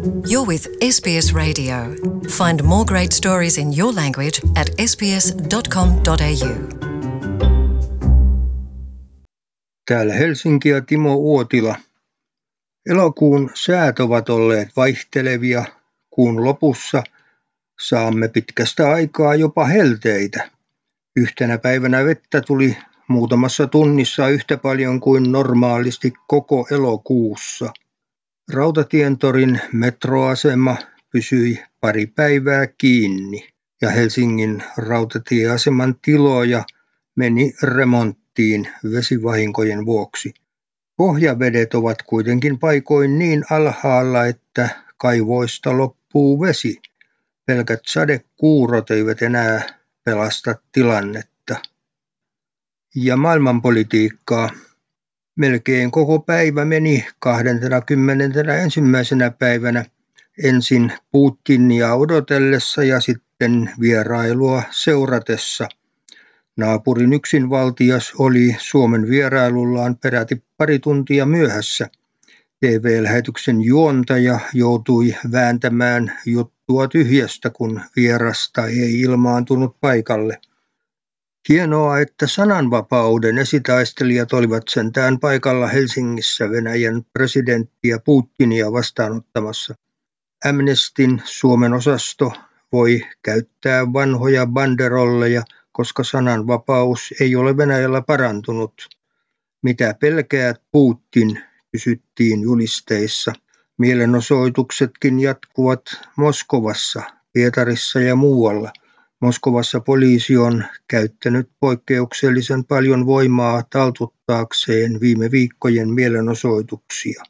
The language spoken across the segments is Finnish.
You're with SBS Radio. Find more great stories in your language at sbs.com.au. Täällä Helsinki ja Timo Uotila. Elokuun säät ovat olleet vaihtelevia. Kuun lopussa saamme pitkästä aikaa jopa helteitä. Yhtenä päivänä vettä tuli muutamassa tunnissa yhtä paljon kuin normaalisti koko elokuussa. Rautatientorin metroasema pysyi pari päivää kiinni ja Helsingin rautatieaseman tiloja meni remonttiin vesivahinkojen vuoksi. Pohjavedet ovat kuitenkin paikoin niin alhaalla, että kaivoista loppuu vesi. Pelkät sadekuurot eivät enää pelasta tilannetta. Ja maailmanpolitiikkaa. Melkein koko päivä meni 21. päivänä ensin Putinia odotellessa ja sitten vierailua seuratessa. Naapurin yksinvaltias oli Suomen vierailullaan peräti pari tuntia myöhässä. TV-lähetyksen juontaja joutui vääntämään juttua tyhjästä, kun vierasta ei ilmaantunut paikalle. Hienoa, että sananvapauden esitaistelijat olivat sentään paikalla Helsingissä Venäjän presidenttiä Putinia vastaanottamassa. Amnestyn Suomen osasto voi käyttää vanhoja banderolleja, koska sananvapaus ei ole Venäjällä parantunut. Mitä pelkäät Putin, kysyttiin julisteissa. Mielenosoituksetkin jatkuvat Moskovassa, Pietarissa ja muualla. Moskovassa poliisi on käyttänyt poikkeuksellisen paljon voimaa taltuttaakseen viime viikkojen mielenosoituksia.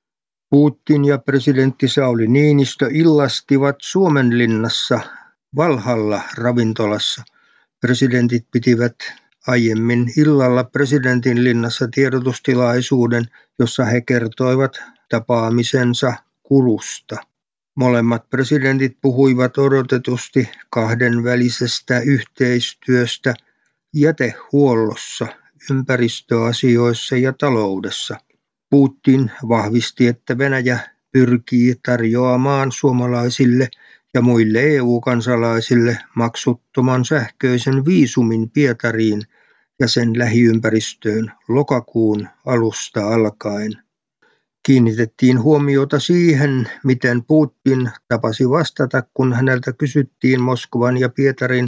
Putin ja presidentti Sauli Niinistö illastivat Suomenlinnassa Valhalla ravintolassa. Presidentit pitivät aiemmin illalla presidentinlinnassa tiedotustilaisuuden, jossa he kertoivat tapaamisensa kulusta. Molemmat presidentit puhuivat odotetusti kahdenvälisestä yhteistyöstä jätehuollossa, ympäristöasioissa ja taloudessa. Putin vahvisti, että Venäjä pyrkii tarjoamaan suomalaisille ja muille EU-kansalaisille maksuttoman sähköisen viisumin Pietariin ja sen lähiympäristöön lokakuun alusta alkaen. Kiinnitettiin huomiota siihen, miten Putin tapasi vastata, kun häneltä kysyttiin Moskovan ja Pietarin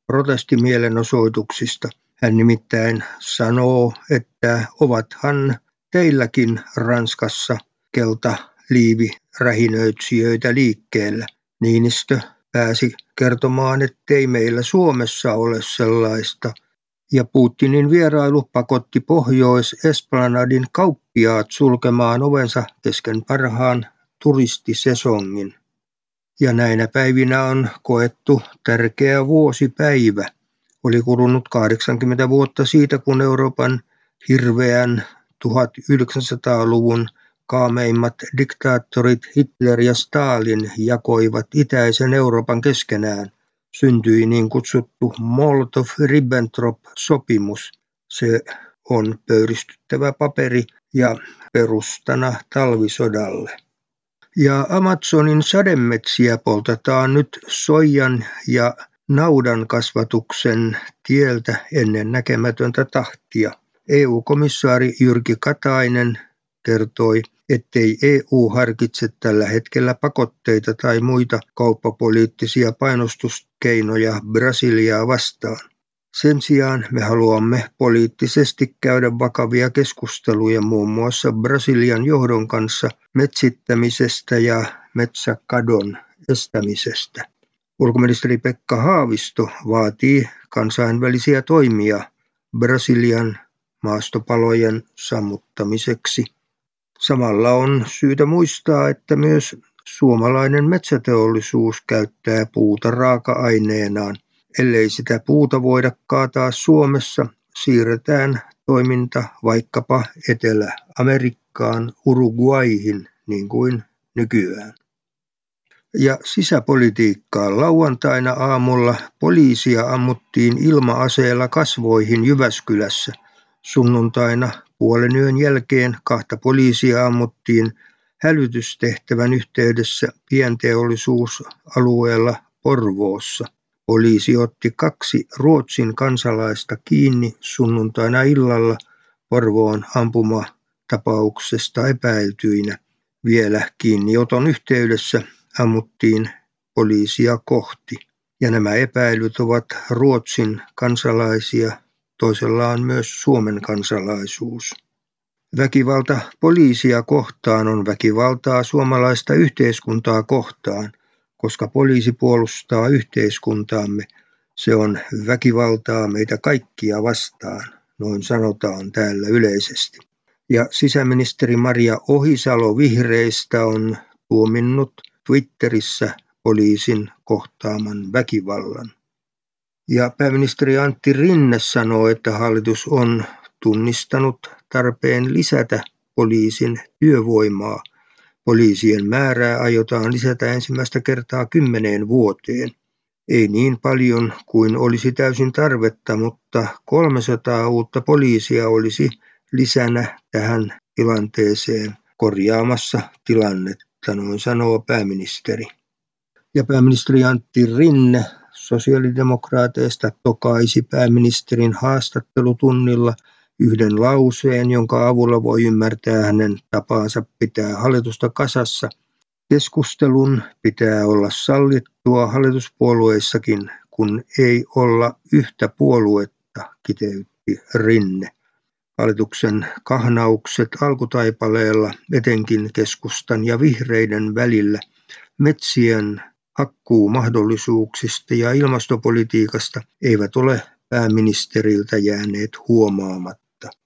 protestimielenosoituksista. Hän nimittäin sanoo, että ovathan teilläkin Ranskassa keltaliivirähinöitsijöitä liikkeellä. Niinistö pääsi kertomaan, ettei meillä Suomessa ole sellaista. Ja Putinin vierailu pakotti Pohjois-Esplanadin kauppiaat sulkemaan ovensa kesken parhaan turistisesongin. Ja näinä päivinä on koettu tärkeä vuosipäivä. Oli kulunut 80 vuotta siitä, kun Euroopan hirveän 1900-luvun kaameimmat diktaattorit Hitler ja Stalin jakoivat itäisen Euroopan keskenään. Syntyi niin kutsuttu Molotov-Ribbentrop-sopimus. Se on pöyristyttävä paperi ja perustana talvisodalle. Ja Amazonin sademetsiä poltetaan nyt soijan ja naudan kasvatuksen tieltä ennen näkemätöntä tahtia. EU-komissaari Jyrki Katainen kertoi, ettei EU harkitse tällä hetkellä pakotteita tai muita kauppapoliittisia painostuskeinoja Brasiliaa vastaan. Sen sijaan me haluamme poliittisesti käydä vakavia keskusteluja muun muassa Brasilian johdon kanssa metsittämisestä ja metsäkadon estämisestä. Ulkoministeri Pekka Haavisto vaatii kansainvälisiä toimia Brasilian maastopalojen sammuttamiseksi. Samalla on syytä muistaa, että myös suomalainen metsäteollisuus käyttää puuta raaka-aineenaan. Ellei sitä puuta voida kaataa Suomessa, siirretään toiminta vaikkapa Etelä-Amerikkaan, Uruguayhin, niin kuin nykyään. Ja sisäpolitiikkaa. Lauantaina aamulla poliisia ammuttiin ilma-aseella kasvoihin Jyväskylässä. Sunnuntaina puolen yön jälkeen 2 poliisia ammuttiin hälytystehtävän yhteydessä pienteollisuusalueella Porvoossa. Poliisi otti 2 Ruotsin kansalaista kiinni sunnuntaina illalla Porvoon ampumatapauksesta epäiltyinä. Vielä kiinnioton yhteydessä ammuttiin poliisia kohti. Ja nämä epäilyt ovat Ruotsin kansalaisia, toisella on myös Suomen kansalaisuus. Väkivalta poliisia kohtaan on väkivaltaa suomalaista yhteiskuntaa kohtaan, koska poliisi puolustaa yhteiskuntaamme. Se on väkivaltaa meitä kaikkia vastaan, noin sanotaan täällä yleisesti. Ja sisäministeri Maria Ohisalo vihreistä on tuominnut Twitterissä poliisin kohtaaman väkivallan. Ja pääministeri Antti Rinne sanoo, että hallitus on tunnistanut tarpeen lisätä poliisin työvoimaa. Poliisien määrää aiotaan lisätä ensimmäistä kertaa 10 vuoteen. Ei niin paljon kuin olisi täysin tarvetta, mutta 300 uutta poliisia olisi lisänä tähän tilanteeseen korjaamassa tilannetta, noin sanoo pääministeri. Ja pääministeri Antti Rinne sosiaalidemokraateista tokaisi pääministerin haastattelutunnilla yhden lauseen, jonka avulla voi ymmärtää hänen tapaansa pitää hallitusta kasassa. Keskustelun pitää olla sallittua hallituspuolueissakin, kun ei olla yhtä puoluetta, kiteytti Rinne. Hallituksen kahnaukset alkutaipaleella, etenkin keskustan ja vihreiden välillä, metsien hakkuumahdollisuuksista ja ilmastopolitiikasta eivät ole pääministeriltä jääneet huomaamatta.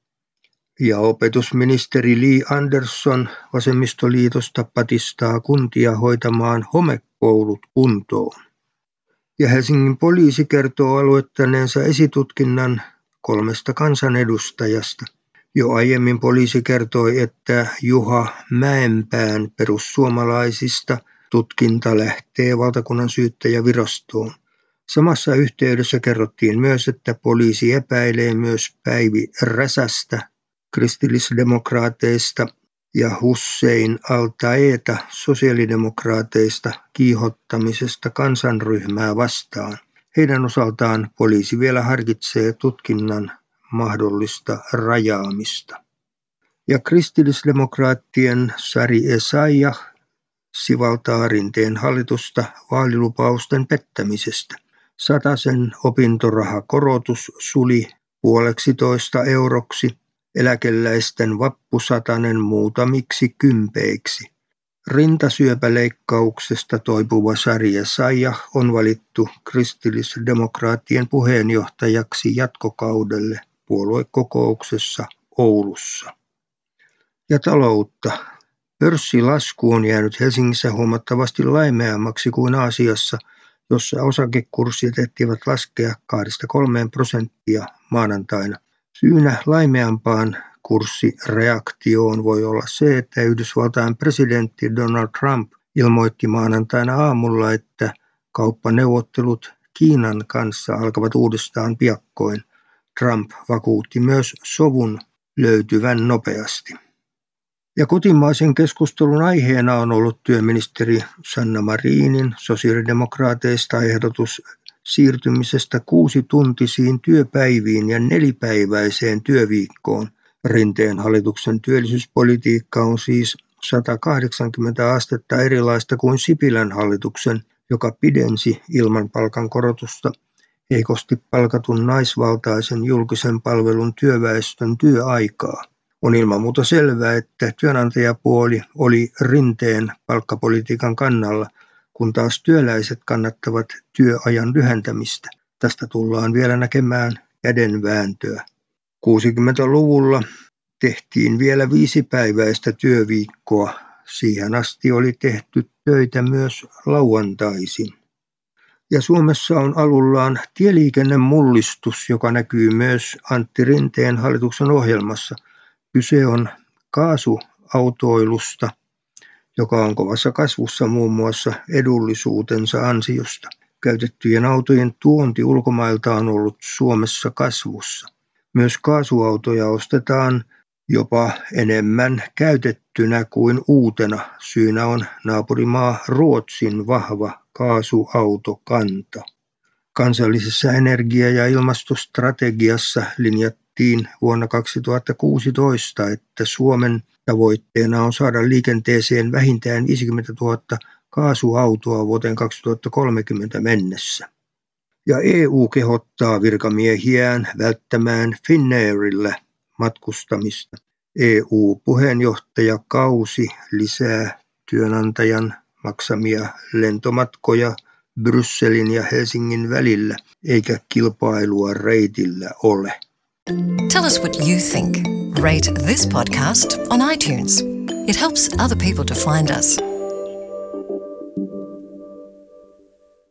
Ja opetusministeri Li Andersson vasemmistoliitosta patistaa kuntia hoitamaan homekoulut kuntoon. Ja Helsingin poliisi kertoo aloittaneensa esitutkinnan 3 kansanedustajasta. Jo aiemmin poliisi kertoi, että Juha Mäenpään perussuomalaisista tutkinta lähtee valtakunnan syyttäjävirastoon. Samassa yhteydessä kerrottiin myös, että poliisi epäilee myös Päivi Räsästä kristillisdemokraateista ja Hussein al-Taeta sosiaalidemokraateista kiihottamisesta kansanryhmää vastaan. Heidän osaltaan poliisi vielä harkitsee tutkinnan mahdollista rajaamista. Ja kristillisdemokraattien Sari Essayah sivaltaa Rinteen hallitusta vaalilupausten pettämisestä. 100 opintorahakorotus suli 1,5 euroksi, eläkeläisten vappusatanen muutamiksi kympeiksi. Rintasyöpäleikkauksesta toipuva Sari Essayah on valittu kristillisdemokraattien puheenjohtajaksi jatkokaudelle puoluekokouksessa Oulussa. Ja taloutta. Pörssilasku on jäänyt Helsingissä huomattavasti laimeammaksi kuin Aasiassa, jossa osakekurssit ehtivät laskea 2-3% maanantaina. Syynä laimeampaan kurssireaktioon voi olla se, että Yhdysvaltain presidentti Donald Trump ilmoitti maanantaina aamulla, että kauppaneuvottelut Kiinan kanssa alkavat uudestaan piakkoin. Trump vakuutti myös sovun löytyvän nopeasti. Ja kotimaisen keskustelun aiheena on ollut työministeri Sanna Marinin sosiaalidemokraateista ehdotus siirtymisestä 6-tuntisiin työpäiviin ja 4-päiväiseen työviikkoon. Rinteen hallituksen työllisyyspolitiikka on siis 180 astetta erilaista kuin Sipilän hallituksen, joka pidensi ilman palkankorotusta heikosti palkatun naisvaltaisen julkisen palvelun työväestön työaikaa. On ilman muuta selvää, että työnantajapuoli oli Rinteen palkkapolitiikan kannalla, kun taas työläiset kannattavat työajan lyhentämistä. Tästä tullaan vielä näkemään kädenvääntöä. 60-luvulla tehtiin vielä 5-päiväistä työviikkoa. Siihen asti oli tehty töitä myös lauantaisin. Ja Suomessa on alullaan tieliikennemullistus, joka näkyy myös Antti Rinteen hallituksen ohjelmassa. Kyse on kaasuautoilusta, joka on kovassa kasvussa muun muassa edullisuutensa ansiosta. Käytettyjen autojen tuonti ulkomailta on ollut Suomessa kasvussa. Myös kaasuautoja ostetaan jopa enemmän käytettynä kuin uutena. Syynä on naapurimaa Ruotsin vahva kaasuautokanta. Kansallisessa energia- ja ilmastostrategiassa linjattiin vuonna 2016, että Suomen tavoitteena on saada liikenteeseen vähintään 50 000 kaasuautoa vuoteen 2030 mennessä. Ja EU kehottaa virkamiehiään välttämään Finnairilla matkustamista. EU-puheenjohtajakausi lisää työnantajan maksamia lentomatkoja Brysselin ja Helsingin välillä, eikä kilpailua reitillä ole. Tell us what you think. Rate this podcast on iTunes. It helps other people to find us.